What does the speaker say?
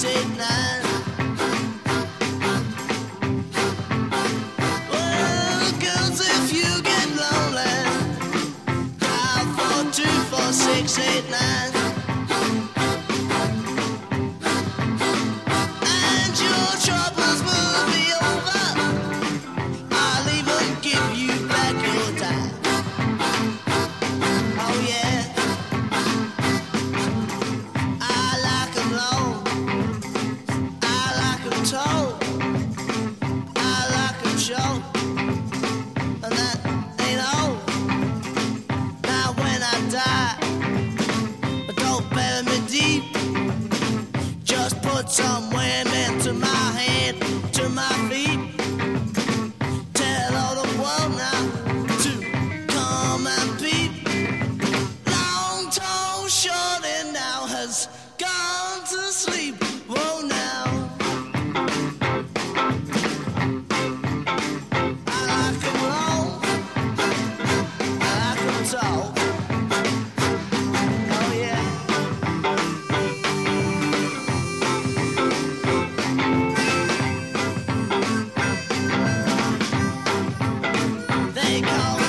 689. Well, girls, if you get lonely, dial 424-689. And your troubles will be over. I'll even give you back your time. Oh yeah, I like 'em long, I like 'em tall, I like 'em short, and that ain't all. Now when I die, don't bury me deep, just put some women to my head, to my feet. Tell all the world now to come and peep. Long tall shorty now has gone to sleep. Whoa now, I like 'em long, I like 'em tall. Oh yeah. They call